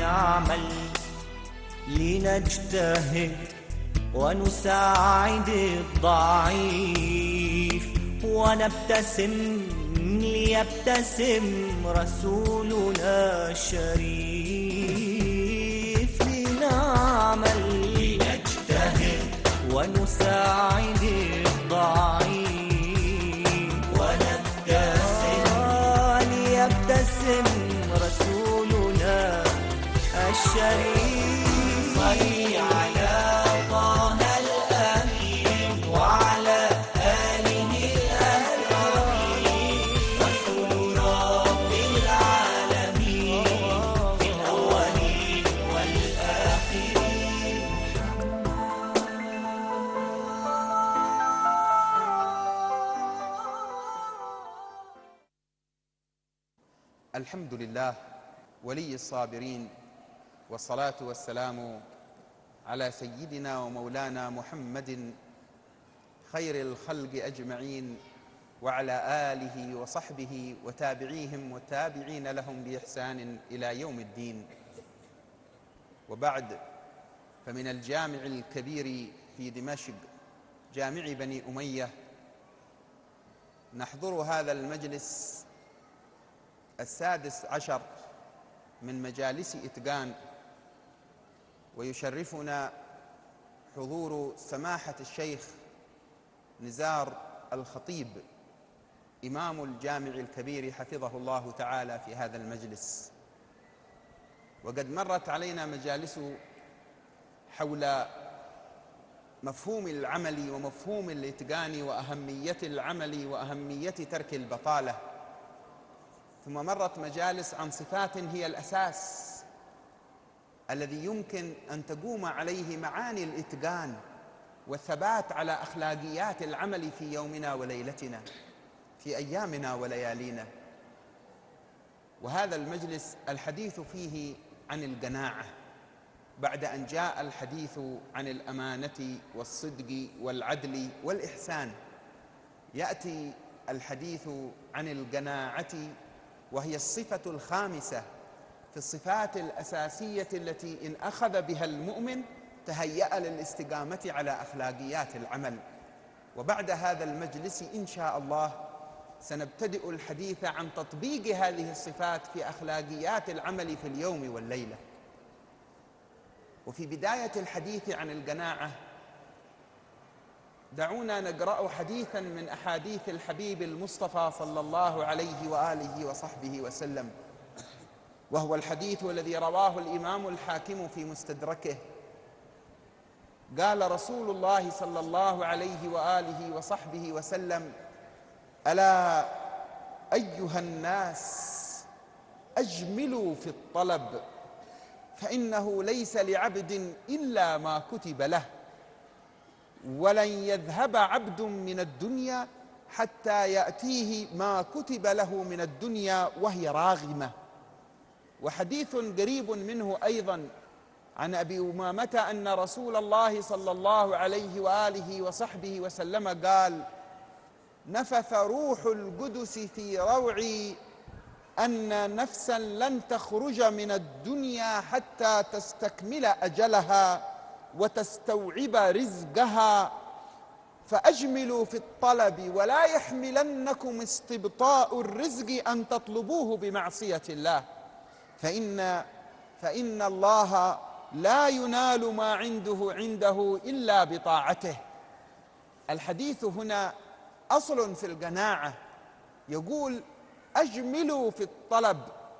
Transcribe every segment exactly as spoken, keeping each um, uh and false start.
نعمل لنجتهد ونساعد الضعيف ونبتسم ليبتسم رسولنا الشريف. لنعمل لنجتهد ونساعد الضعيف ونبتسم ليبتسم رسولنا الشريف. صلي على طه الأمين وعلى آله الأكرمين رسول رب العالمين في الأولين والآخرين. الحمد لله ولي الصابرين، والصلاة والسلام على سيدنا ومولانا محمد خير الخلق أجمعين، وعلى آله وصحبه وتابعيهم والتابعين لهم بإحسان إلى يوم الدين. وبعد، فمن الجامع الكبير في دمشق جامع بني أمية نحضر هذا المجلس السادس عشر من مجالس إتقان، ويشرفنا حضور سماحة الشيخ نزار الخطيب إمام الجامع الكبير حفظه الله تعالى في هذا المجلس. وقد مرت علينا مجالس حول مفهوم العمل ومفهوم الإتقان وأهمية العمل وأهمية ترك البطالة، ثم مرت مجالس عن صفات هي الأساس الذي يمكن أن تقوم عليه معاني الإتقان والثبات على أخلاقيات العمل في يومنا وليلتنا، في أيامنا وليالينا. وهذا المجلس الحديث فيه عن القناعة بعد أن جاء الحديث عن الأمانة والصدق والعدل والإحسان. يأتي الحديث عن القناعة، وهي الصفة الخامسة في الصفات الأساسية التي إن أخذ بها المؤمن تهيأ للاستقامة على أخلاقيات العمل. وبعد هذا المجلس إن شاء الله سنبتدئ الحديث عن تطبيق هذه الصفات في أخلاقيات العمل في اليوم والليلة. وفي بداية الحديث عن القناعة دعونا نقرأ حديثا من أحاديث الحبيب المصطفى صلى الله عليه وآله وصحبه وسلم، وهو الحديث الذي رواه الإمام الحاكم في مستدركه. قال رسول الله صلى الله عليه وآله وصحبه وسلم: ألا أيها الناس أجملوا في الطلب، فإنه ليس لعبد إلا ما كتب له، ولن يذهب عبد من الدنيا حتى يأتيه ما كتب له من الدنيا وهي راغمة. وحديث قريب منه أيضا عن أبي أمامة أن رسول الله صلى الله عليه وآله وصحبه وسلم قال: نفث روح القدس في روعي أن نفسا لن تخرج من الدنيا حتى تستكمل أجلها وتستوعب رزقها، فأجملوا في الطلب ولا يحملنكم استبطاء الرزق أن تطلبوه بمعصية الله، فإن, فإن الله لا ينال ما عنده عنده إلا بطاعته. الحديث هنا أصل في القناعة، يقول: أجملوا في الطلب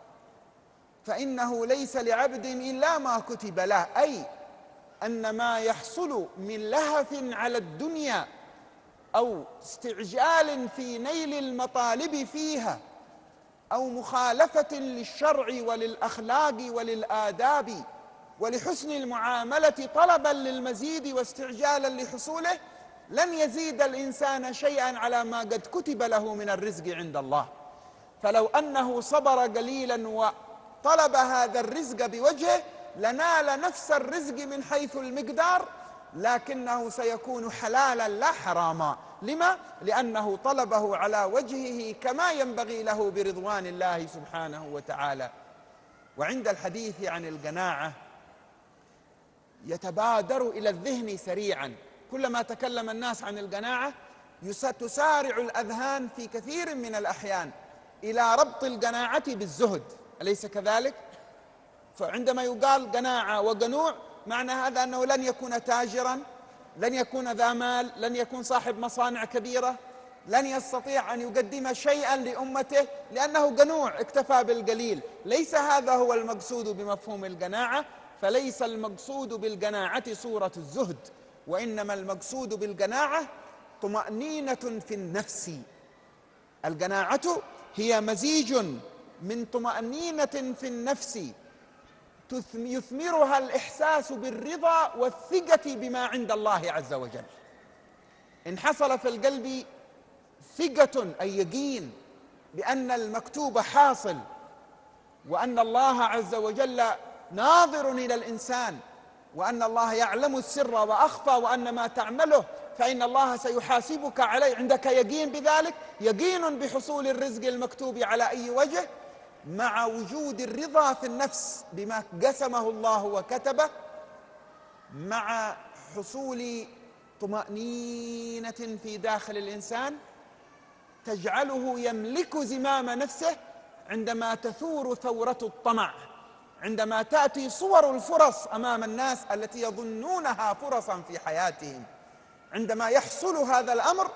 فإنه ليس لعبد إلا ما كتب له، أي أن ما يحصل من لهف على الدنيا أو استعجال في نيل المطالب فيها أو مخالفة للشرع وللأخلاق وللآداب ولحسن المعاملة طلبا للمزيد واستعجالا لحصوله، لن يزيد الإنسان شيئا على ما قد كتب له من الرزق عند الله. فلو أنه صبر قليلا وطلب هذا الرزق بوجهه لنال نفس الرزق من حيث المقدار، لكنه سيكون حلالا لا حراما. لما؟ لأنه طلبه على وجهه كما ينبغي له برضوان الله سبحانه وتعالى. وعند الحديث عن القناعة يتبادر إلى الذهن سريعا كلما تكلم الناس عن القناعة تسارع الأذهان في كثير من الأحيان إلى ربط القناعة بالزهد، أليس كذلك؟ فعندما يقال قناعة وقنوع معنى هذا أنه لن يكون تاجرا، لن يكون ذا مال، لن يكون صاحب مصانع كبيرة، لن يستطيع أن يقدم شيئا لأمته لأنه قنوع اكتفى بالقليل. ليس هذا هو المقصود بمفهوم القناعة، فليس المقصود بالقناعة صورة الزهد، وإنما المقصود بالقناعة طمأنينة في النفس. القناعة هي مزيج من طمأنينة في النفس يثمرها الإحساس بالرضا والثقة بما عند الله عز وجل. إن حصل في القلب ثقة أي يقين بأن المكتوب حاصل، وأن الله عز وجل ناظر إلى الإنسان، وأن الله يعلم السر وأخفى، وأن ما تعمله فإن الله سيحاسبك عليه، عندك يقين بذلك، يقين بحصول الرزق المكتوب على أي وجه، مع وجود الرضا في النفس بما قسمه الله وكتبه، مع حصول طمأنينة في داخل الإنسان تجعله يملك زمام نفسه عندما تثور ثورة الطمع، عندما تأتي صور الفرص أمام الناس التي يظنونها فرصا في حياتهم. عندما يحصل هذا الأمر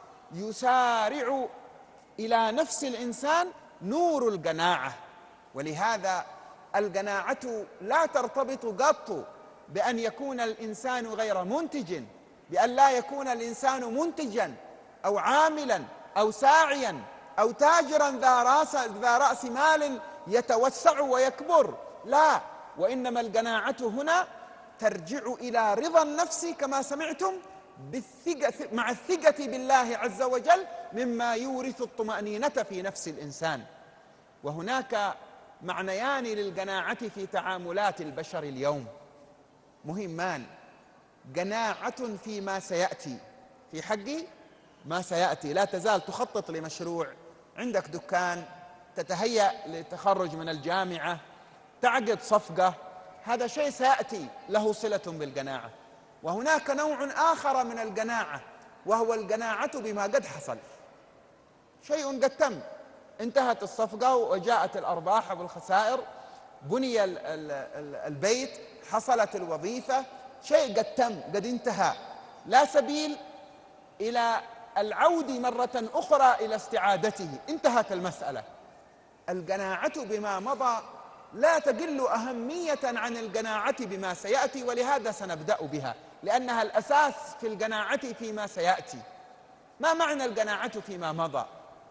يسارع إلى نفس الإنسان نور القناعة. ولهذا القناعة لا ترتبط قط بأن يكون الإنسان غير منتج، بأن لا يكون الإنسان منتجا أو عاملا أو ساعيا أو تاجرا ذا رأس, ذا رأس مال يتوسع ويكبر، لا، وإنما القناعة هنا ترجع إلى رضا النفس كما سمعتم بالثقة مع الثقة بالله عز وجل مما يورث الطمأنينة في نفس الإنسان. وهناك معنيان للقناعة في تعاملات البشر اليوم مهمان: قناعة فيما سيأتي، في حق ما سيأتي، لا تزال تخطط لمشروع، عندك دكان، تتهيأ للتخرج من الجامعة، تعقد صفقة، هذا شيء سيأتي له صلة بالقناعة. وهناك نوع آخر من القناعة وهو القناعة بما قد حصل، شيء قد تم، انتهت الصفقة وجاءت الأرباح والخسائر، بني البيت، حصلت الوظيفة، شيء قد تم قد انتهى، لا سبيل إلى العود مرة أخرى إلى استعادته، انتهت المسألة. القناعة بما مضى لا تقل أهمية عن القناعة بما سيأتي، ولهذا سنبدأ بها لأنها الأساس في القناعة فيما سيأتي. ما معنى القناعة فيما مضى؟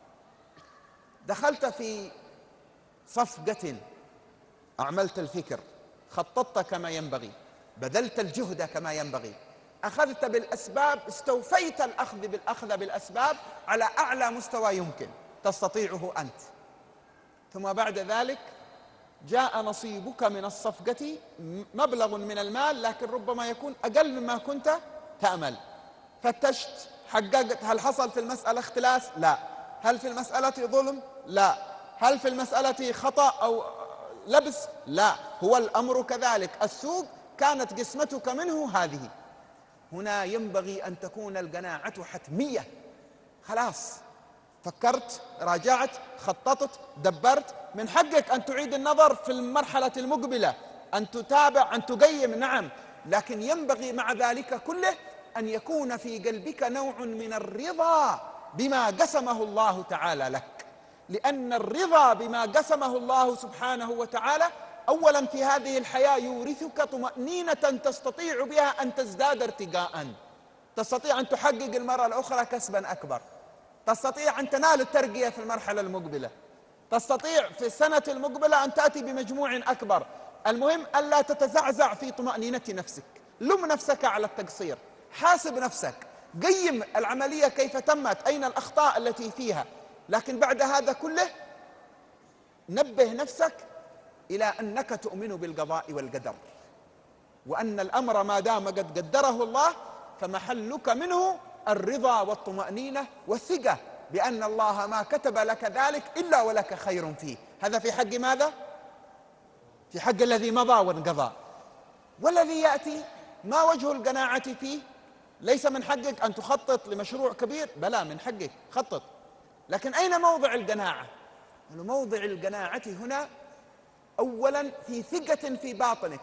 دخلت في صفقة، أعملت الفكر، خططت كما ينبغي، بذلت الجهد كما ينبغي، أخذت بالأسباب، استوفيت الأخذ بالأخذ بالأسباب على أعلى مستوى يمكن تستطيعه أنت، ثم بعد ذلك جاء نصيبك من الصفقة مبلغ من المال، لكن ربما يكون أقل مما كنت تأمل. فتشت، حققت، هل حصل في المسألة اختلاس؟ لا. هل في المسألة ظلم؟ لا. هل في المسألة خطأ أو لبس؟ لا. هو الأمر كذلك، السوق كانت قسمتك منه هذه. هنا ينبغي أن تكون القناعة حتمية، خلاص فكرت، راجعت، خططت، دبرت، من حقك أن تعيد النظر في المرحلة المقبلة، أن تتابع، أن تقيم، نعم، لكن ينبغي مع ذلك كله أن يكون في قلبك نوع من الرضا بما قسمه الله تعالى لك، لأن الرضا بما قسمه الله سبحانه وتعالى أولا في هذه الحياة يورثك طمأنينة تستطيع بها أن تزداد ارتقاء، تستطيع أن تحقق المرة الأخرى كسبا أكبر، تستطيع أن تنال الترقية في المرحلة المقبلة، تستطيع في السنة المقبلة أن تأتي بمجموع أكبر. المهم ألا تتزعزع في طمأنينة نفسك، لم نفسك على التقصير، حاسب نفسك، قيم العملية كيف تمت، أين الأخطاء التي فيها، لكن بعد هذا كله نبه نفسك إلى أنك تؤمن بالقضاء والقدر، وأن الأمر ما دام قد قدره الله فمحلك منه الرضا والطمأنينة والثقة بأن الله ما كتب لك ذلك إلا ولك خير فيه. هذا في حق ماذا؟ في حق الذي مضى وانقضى. والذي يأتي ما وجه القناعة فيه؟ ليس من حقك أن تخطط لمشروع كبير، بلى من حقك خطط، لكن أين موضع القناعة؟ موضع القناعة هنا أولا في ثقة في باطنك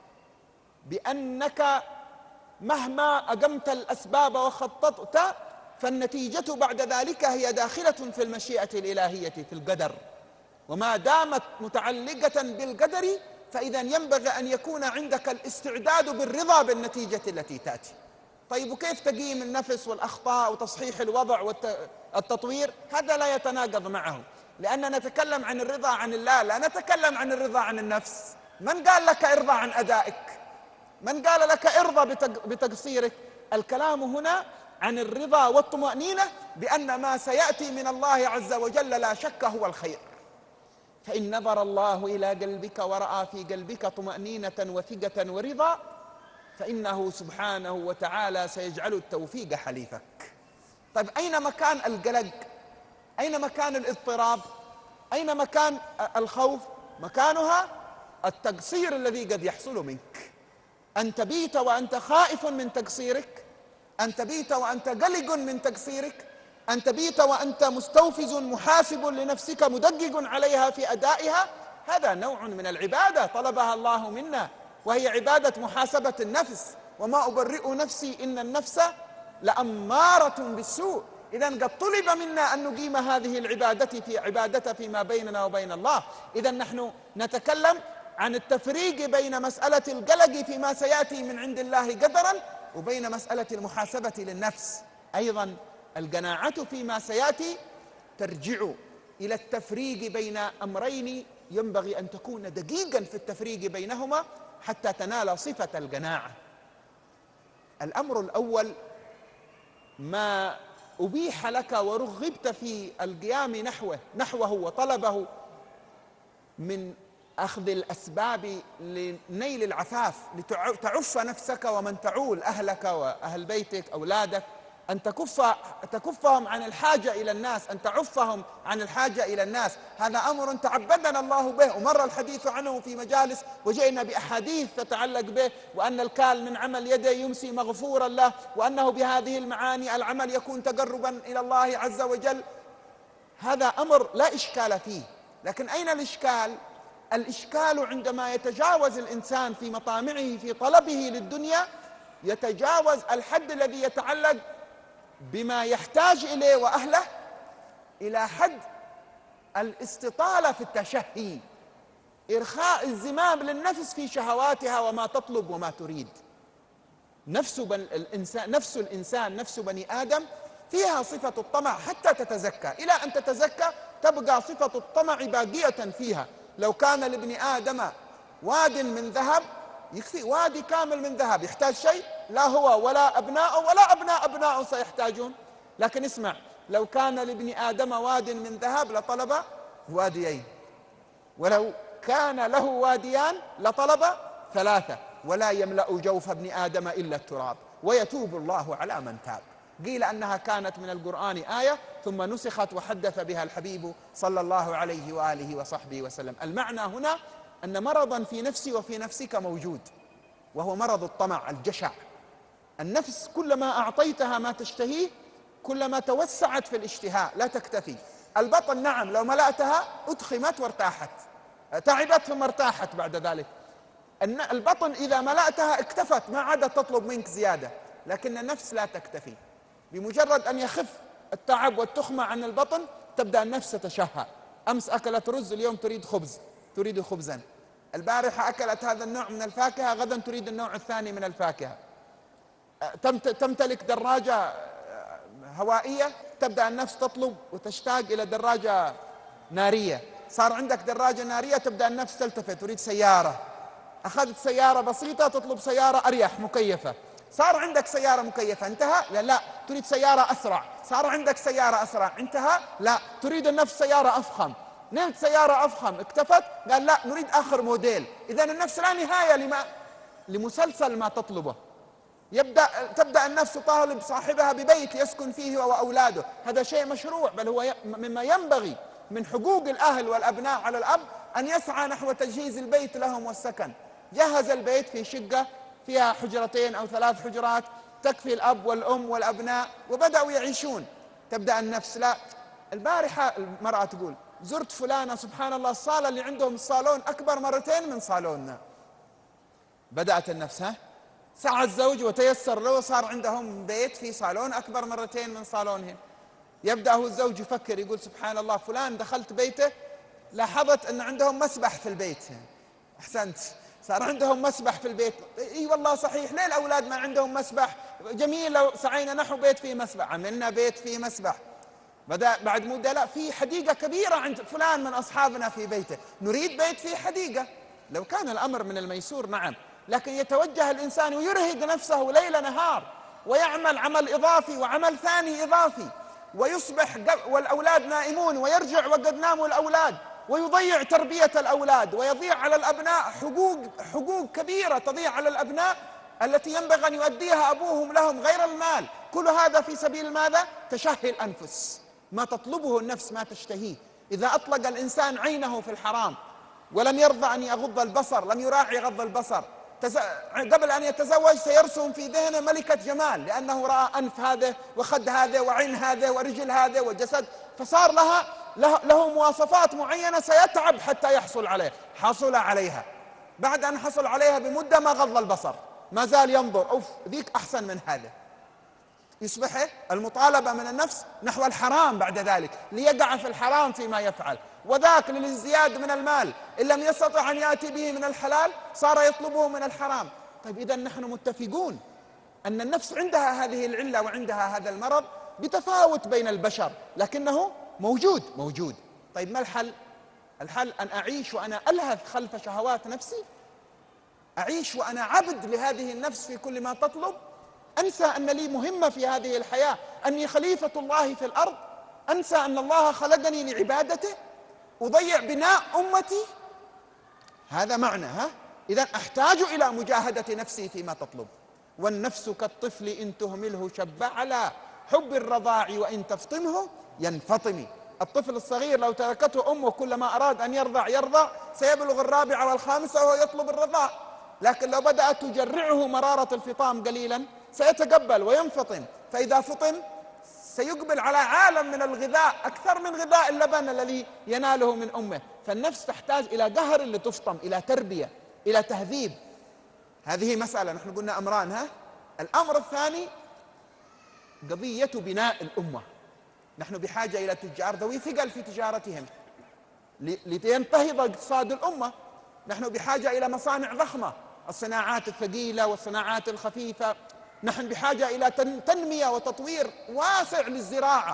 بأنك مهما أقمت الأسباب وخططت فالنتيجة بعد ذلك هي داخلة في المشيئة الإلهية في القدر، وما دامت متعلقة بالقدر فإذا ينبغي أن يكون عندك الاستعداد بالرضا بالنتيجة التي تأتي. طيب وكيف تقييم النفس والأخطاء وتصحيح الوضع والتطوير؟ هذا لا يتناقض معه، لأننا نتكلم عن الرضا عن الله، لا نتكلم عن الرضا عن النفس. من قال لك ارضى عن أدائك؟ من قال لك ارضى بتقصيرك؟ الكلام هنا عن الرضا والطمأنينة بأن ما سيأتي من الله عز وجل لا شك هو الخير. فإن نظر الله إلى قلبك ورأى في قلبك طمأنينة وثقة ورضا فإنه سبحانه وتعالى سيجعل التوفيق حليفك. طيب أين مكان القلق؟ أين مكان الاضطراب؟ أين مكان الخوف؟ مكانها التقصير الذي قد يحصل منك، أن تبيت وأنت خائف من تقصيرك، أن تبيت وأنت قلق من تقصيرك، أن تبيت وأنت مستوفز محاسب لنفسك مدقق عليها في أدائها. هذا نوع من العبادة طلبها الله منا، وهي عبادة محاسبة النفس. وما أبرئ نفسي إن النفس لأمارة بالسوء. إذن قد طلب منا أن نقيم هذه العبادة في عبادة فيما بيننا وبين الله. إذن نحن نتكلم عن التفريق بين مسألة القلق فيما سيأتي من عند الله قدرا وبين مسألة المحاسبة للنفس. أيضا القناعة فيما سيأتي ترجع إلى التفريق بين أمرين ينبغي أن تكون دقيقا في التفريق بينهما حتى تنال صفة القناعة. الأمر الأول ما أبيح لك ورغبت في القيام نحوه نحوه وطلبه من أخذ الأسباب لنيل العفاف، لتعف نفسك ومن تعول أهلك وأهل بيتك أولادك، أن تكف تكفهم عن الحاجة إلى الناس، أن تعفهم عن الحاجة إلى الناس. هذا أمر تعبدنا الله به، ومر الحديث عنه في مجالس وجئنا بأحاديث تتعلق به، وأن الكال من عمل يده يمسي مغفورا له، وأنه بهذه المعاني العمل يكون تقربا إلى الله عز وجل. هذا أمر لا إشكال فيه، لكن أين الإشكال؟ الإشكال عندما يتجاوز الإنسان في مطامعه في طلبه للدنيا، يتجاوز الحد الذي يتعلق بما يحتاج إليه وأهله إلى حد الاستطالة في التشهي، إرخاء الزمام للنفس في شهواتها وما تطلب وما تريد. نفس الإنسان نفس الإنسان نفس بني آدم فيها صفة الطمع حتى تتزكى، إلى أن تتزكى تبقى صفة الطمع باقية فيها. لو كان لابن آدم واد من ذهب يكفي، وادي كامل من ذهب، يحتاج شيء؟ لا هو ولا أبناءه ولا أبناء أبناءه سيحتاجون. لكن اسمع، لو كان لابن آدم واد من ذهب لطلب واديين، ولو كان له واديان لطلب ثلاثة، ولا يملأ جوف ابن آدم إلا التراب ويتوب الله على من تاب. قيل أنها كانت من القرآن آية ثم نسخت وحدث بها الحبيب صلى الله عليه وآله وصحبه وسلم. المعنى هنا أن مرضا في نفسي وفي نفسك موجود، وهو مرض الطمع الجشع. النفس كلما أعطيتها ما تشتهيه كلما توسعت في الاشتهاء، لا تكتفي. البطن نعم لو ملأتها أدخمت وارتاحت، تعبت ثم ارتاحت بعد ذلك. البطن إذا ملأتها اكتفت، ما عادت تطلب منك زيادة. لكن النفس لا تكتفي، بمجرد أن يخف التعب والتخمة عن البطن تبدأ النفس تتشهى. أمس أكلت رز، اليوم تريد خبز، تريد خبزا. البارحة أكلت هذا النوع من الفاكهة، غدا تريد النوع الثاني من الفاكهة. تمتلك دراجة هوائية، تبدأ النفس تطلب وتشتاق إلى دراجة نارية. صار عندك دراجة نارية تبدأ النفس تلتفت، تريد سيارة. أخذت سيارة بسيطة تطلب سيارة أريح مكيفة. صار عندك سيارة مكيفة، انتهى؟ لا لا تريد سيارة أسرع. صار عندك سيارة أسرع، انتهى؟ لا تريد النفس سيارة أفخم. نلت سيارة أفخم، اكتفت؟ قال لا نريد آخر موديل. إذن النفس لا نهاية لما لمسلسل ما تطلبه. يبدأ تبدأ النفس تطالب صاحبها ببيت يسكن فيه وأولاده، هذا شيء مشروع، بل هو مما ينبغي من حقوق الأهل والأبناء على الأب أن يسعى نحو تجهيز البيت لهم والسكن. جهز البيت في شقة فيها حجرتين أو ثلاث حجرات تكفي الأب والأم والأبناء، وبدأوا يعيشون. تبدأ النفس لا، البارحة المرأة تقول زرت فلانة سبحان الله الصالة اللي عندهم الصالون أكبر مرتين من صالوننا. بدأت النفس ها، سعى الزوج وتيسر له وصار عندهم بيت في صالون أكبر مرتين من صالونهم. يبدأ هو الزوج يفكر يقول سبحان الله فلان دخلت بيته لاحظت أن عندهم مسبح في البيت. أحسنت، صار عندهم مسبح في البيت. اي والله صحيح، ليه الأولاد ما عندهم مسبح؟ جميل لو سعينا نحو بيت فيه مسبح، عملنا بيت فيه مسبح. بدأ بعد مدة لا، في حديقة كبيرة عند فلان من أصحابنا في بيته، نريد بيت فيه حديقة. لو كان الأمر من الميسور نعم، لكن يتوجه الإنسان ويرهق نفسه ليل نهار ويعمل عمل إضافي وعمل ثاني إضافي، ويصبح والأولاد نائمون ويرجع وقد ناموا الأولاد، ويضيع تربية الأولاد، ويضيع على الأبناء حقوق حقوق كبيرة تضيع على الأبناء التي ينبغي أن يؤديها أبوهم لهم غير المال. كل هذا في سبيل ماذا؟ تشهي الأنفس، ما تطلبه النفس ما تشتهيه. إذا أطلق الإنسان عينه في الحرام ولم يرضى أن يغض البصر، لم يراعي غض البصر، تز... قبل أن يتزوج سيرسم في ذهنه ملكة جمال، لأنه رأى أنف هذا وخد هذا وعين هذا ورجل هذا وجسد، فصار لها له, له مواصفات معينة سيتعب حتى يحصل عليه. حصل عليها، بعد أن حصل عليها بمدة ما غض البصر، ما زال ينظر أوف ذيك أحسن من هذا. يصبح المطالبة من النفس نحو الحرام بعد ذلك، ليقع في الحرام فيما يفعل، وذاك للازدياد من المال إن لم يستطع أن يأتي به من الحلال صار يطلبه من الحرام. طيب إذا نحن متفقون أن النفس عندها هذه العلة وعندها هذا المرض بتفاوت بين البشر، لكنه موجود موجود. طيب ما الحل؟ الحل أن أعيش وأنا ألهث خلف شهوات نفسي، أعيش وأنا عبد لهذه النفس في كل ما تطلب، أنسى أن لي مهمة في هذه الحياة، أني خليفة الله في الأرض، أنسى أن الله خلقني لعبادته، أضيع بناء أمتي. هذا معنى ها؟ إذن أحتاج إلى مجاهدة نفسي فيما تطلب. والنفس كالطفل إن تهمله شب على حب الرضاع وإن تفطمه ينفطم. الطفل الصغير لو تركته أمه كلما أراد أن يرضع يرضع سيبلغ الرابعة والخامسة وهو يطلب الرضاع، لكن لو بدأت تجرعه مرارة الفطام قليلا سيتقبل وينفطم، فإذا فطم سيقبل على عالم من الغذاء أكثر من غذاء اللبن الذي يناله من أمه. فالنفس تحتاج إلى قهر لتفطم، إلى تربية، إلى تهذيب. هذه مسألة، نحن قلنا أمران ها. الأمر الثاني قضية بناء الأمة. نحن بحاجة إلى تجار ذوي ثقل في تجارتهم لينتهض اقتصاد الأمة. نحن بحاجة إلى مصانع ضخمة، الصناعات الثقيلة والصناعات الخفيفة. نحن بحاجة إلى تنمية وتطوير واسع للزراعة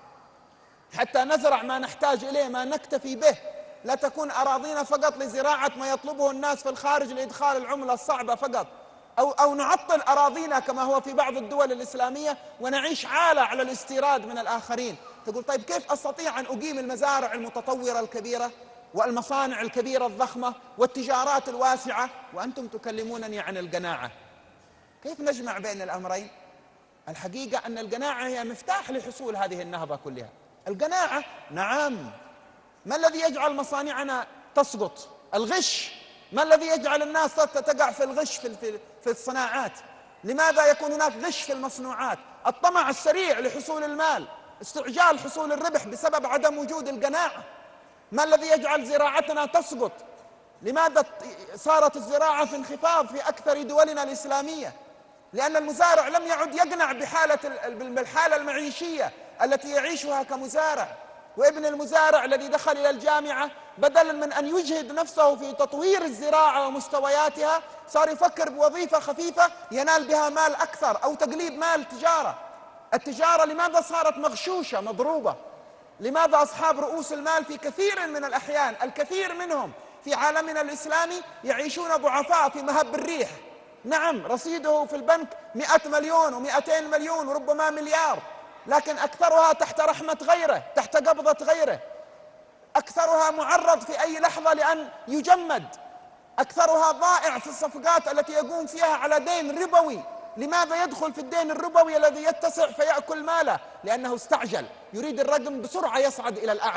حتى نزرع ما نحتاج إليه، ما نكتفي به. لا تكون أراضينا فقط لزراعة ما يطلبه الناس في الخارج لإدخال العملة الصعبة فقط، أو, أو نعطل أراضينا كما هو في بعض الدول الإسلامية ونعيش عالة على الاستيراد من الآخرين. تقول طيب كيف أستطيع أن أقيم المزارع المتطورة الكبيرة والمصانع الكبيرة الضخمة والتجارات الواسعة وأنتم تكلمونني عن القناعة؟ كيف نجمع بين الأمرين؟ الحقيقة أن القناعة هي مفتاح لحصول هذه النهضة كلها. القناعة نعم. ما الذي يجعل مصانعنا تسقط؟ الغش. ما الذي يجعل الناس تقع في الغش في في الصناعات؟ لماذا يكون هناك غش في المصنوعات؟ الطمع السريع لحصول المال، استعجال حصول الربح بسبب عدم وجود القناعة. ما الذي يجعل زراعتنا تسقط؟ لماذا صارت الزراعة في انخفاض في أكثر دولنا الإسلامية؟ لأن المزارع لم يعد يقنع بحالة بالحالة المعيشية التي يعيشها كمزارع. وابن المزارع الذي دخل إلى الجامعة بدلا من أن يجهد نفسه في تطوير الزراعة ومستوياتها صار يفكر بوظيفة خفيفة ينال بها مال أكثر أو تقليب مال تجارة. التجارة لماذا صارت مغشوشة مضروبة؟ لماذا أصحاب رؤوس المال في كثير من الأحيان الكثير منهم في عالمنا الإسلامي يعيشون ضعفاء في مهب الريح؟ نعم رصيده في البنك مئة مليون ومئتين مليون وربما مليار، لكن أكثرها تحت رحمة غيره، تحت قبضة غيره. أكثرها معرض في أي لحظة لأن يجمد. أكثرها ضائع في الصفقات التي يقوم فيها على دين ربوي. لماذا يدخل في الدين الربوي الذي يتسع فيأكل ماله؟ لأنه استعجل، يريد الرقم بسرعة يصعد إلى الأعلى.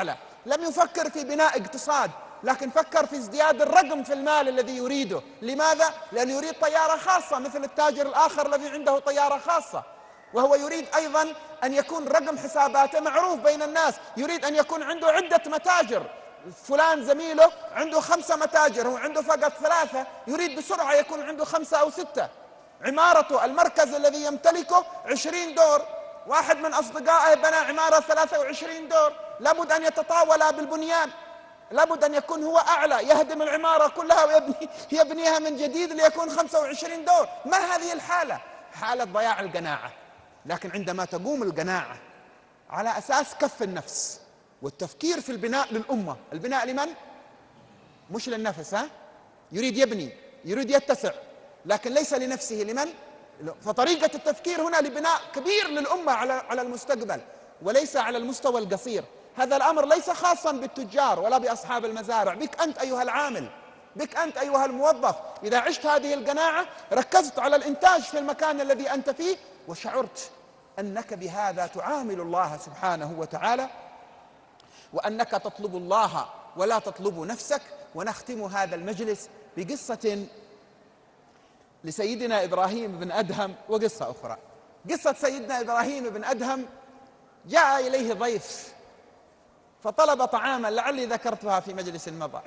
لم يفكر في بناء اقتصاد، لكن فكر في ازدياد الرقم في المال الذي يريده. لماذا؟ لأنه يريد طيارة خاصة مثل التاجر الآخر الذي عنده طيارة خاصة، وهو يريد أيضا أن يكون رقم حساباته معروف بين الناس، يريد أن يكون عنده عدة متاجر. فلان زميله عنده خمسة متاجر، هو عنده فقط ثلاثة، يريد بسرعة يكون عنده خمسة أو ستة. عمارته، المركز الذي يمتلكه عشرين دور، واحد من أصدقائه بنى عمارة ثلاثة وعشرين دور، لابد أن يتطاول بالبنيان، لابد أن يكون هو أعلى، يهدم العمارة كلها ويبني يبنيها من جديد ليكون خمسة وعشرين دور. ما هذه الحالة؟ حالة ضياع القناعة. لكن عندما تقوم القناعة على أساس كف النفس والتفكير في البناء للأمة، البناء لمن؟ مش للنفس، ها؟ يريد يبني، يريد يتسع، لكن ليس لنفسه، لمن؟ فطريقة التفكير هنا لبناء كبير للأمة على على المستقبل، وليس على المستوى القصير. هذا الأمر ليس خاصا بالتجار ولا بأصحاب المزارع، بك أنت أيها العامل، بك أنت أيها الموظف. إذا عشت هذه القناعة، ركزت على الإنتاج في المكان الذي أنت فيه، وشعرت أنك بهذا تعامل الله سبحانه وتعالى، وأنك تطلب الله ولا تطلب نفسك. ونختم هذا المجلس بقصة لسيدنا إبراهيم بن أدهم وقصة أخرى. قصة سيدنا إبراهيم بن أدهم، جاء إليه ضيف فطلب طعاما، لعلي ذكرتها في مجلس مضى،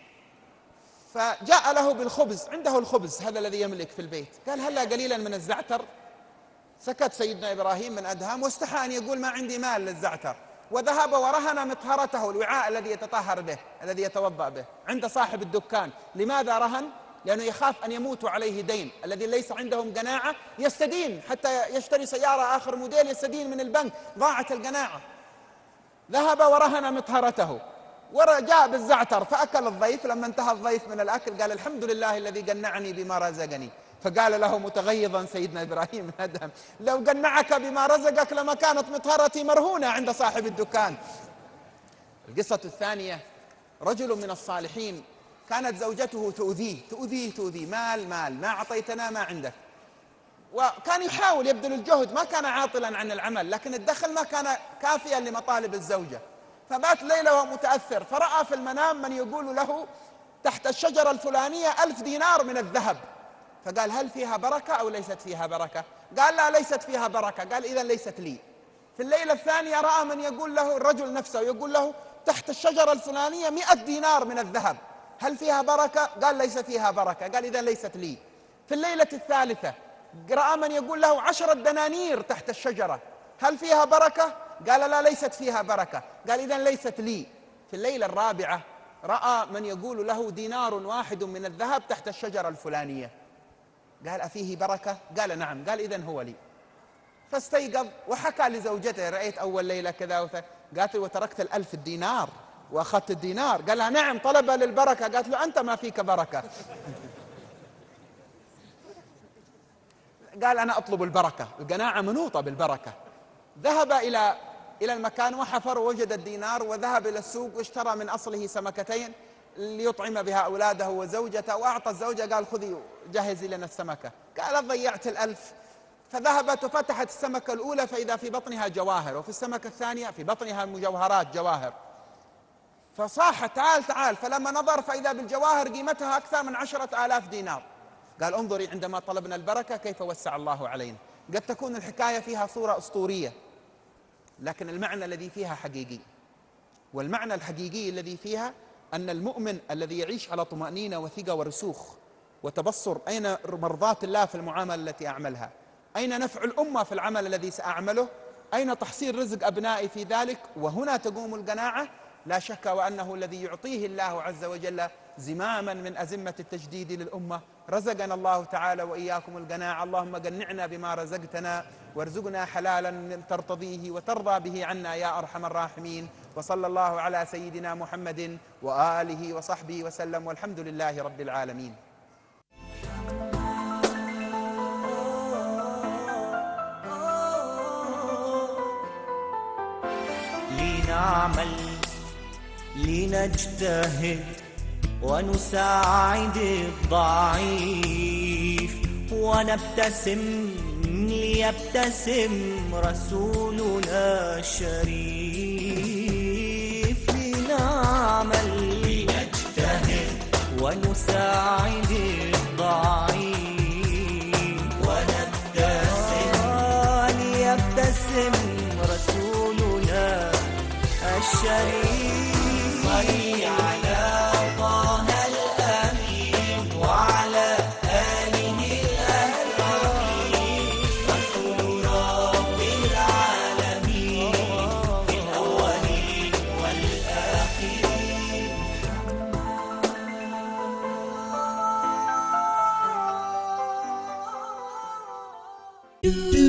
فجاء له بالخبز، عنده الخبز هذا الذي يملك في البيت، قال هلا قليلا من الزعتر. سكت سيدنا إبراهيم بن أدهم واستحى أن يقول ما عندي مال للزعتر، وذهب ورهن مطهرته، الوعاء الذي يتطهر به الذي يتوضأ به، عند صاحب الدكان. لماذا رهن؟ لأنه يخاف أن يموت عليه دين. الذي ليس عندهم قناعة يستدين حتى يشتري سيارة آخر موديل، يستدين من البنك، ضاعت القناعة. ذهب ورهن مطهرته ورجاء بالزعتر، فأكل الضيف. لما انتهى الضيف من الأكل قال الحمد لله الذي قنعني بما رزقني. فقال له متغيظا سيدنا إبراهيم بن أدهم لو قنعك بما رزقك لما كانت مطهرتي مرهونة عند صاحب الدكان. القصة الثانية، رجل من الصالحين كانت زوجته تؤذيه تؤذيه تؤذيه مال مال، ما أعطيتنا ما عندك، وكان يحاول يبذل الجهد، ما كان عاطلا عن العمل، لكن الدخل ما كان كافيا لمطالب الزوجة. فبات ليلة وهو متأثر، فرأى في المنام من يقول له تحت الشجرة الفلانية ألف دينار من الذهب. فقال هل فيها بركة أو ليست فيها بركة؟ قال لا ليست فيها بركة. قال إذن ليست لي. في الليلة الثانية رأى من يقول له، الرجل نفسه يقول له تحت الشجرة الفلانية مئة دينار من الذهب، هل فيها بركة؟ قال ليس فيها بركة. قال إذن ليست لي. في الليلة الثالثة رأى من يقول له عشرة دنانير تحت الشجرة، هل فيها بركة؟ قال لا ليست فيها بركة. قال إذن ليست لي. في الليلة الرابعة رأى من يقول له دينار واحد من الذهب تحت الشجرة الفلانية، قال أفيه بركة؟ قال نعم. قال إذن هو لي. فاستيقظ وحكى لزوجته رأيت أول ليلة كذا وث... قالت له وتركت الألف الدينار وأخذت الدينار؟ قال لها نعم طلب للبركة. قالت له أنت ما فيك بركة. قال أنا أطلب البركة، القناعة منوطة بالبركة. ذهب إلى إلى المكان وحفر ووجد الدينار، وذهب إلى السوق واشترى من أصله سمكتين ليطعم بها أولاده وزوجته، وأعطى الزوجة قال خذي جهزي لنا السمكة. قال ضيعت الألف. فذهبت وفتحت السمكة الأولى فإذا في بطنها جواهر، وفي السمكة الثانية في بطنها مجوهرات جواهر. فصاح تعال تعال، فلما نظر فإذا بالجواهر قيمتها أكثر من عشرة آلاف دينار. قال انظري عندما طلبنا البركة كيف وسع الله علينا. قد تكون الحكاية فيها صورة أسطورية، لكن المعنى الذي فيها حقيقي. والمعنى الحقيقي الذي فيها أن المؤمن الذي يعيش على طمأنينة وثقة ورسوخ وتبصر أين مرضاة الله في المعاملة التي أعملها، أين نفع الأمة في العمل الذي سأعمله، أين تحصيل رزق أبنائي في ذلك، وهنا تقوم القناعة. لا شك وأنه الذي يعطيه الله عز وجل زماما من أزمة التجديد للأمة. رزقنا الله تعالى وإياكم القناعة. اللهم قنعنا بما رزقتنا وارزقنا حلالا ترتضيه وترضى به عنا يا أرحم الراحمين. وصلى الله على سيدنا محمد وآله وصحبه وسلم، والحمد لله رب العالمين. لنعمل لنجتهد ونساعد الضعيف ونبتسم ليبتسم رسولنا الشريف. لنعمل نعمل لنجتهد ونساعد الضعيف ونبتسم آه ليبتسم رسولنا الشريف. صل على طه الأمين وعلى آله الأكرمين رسول رب العالمين في الأولين والآخرين.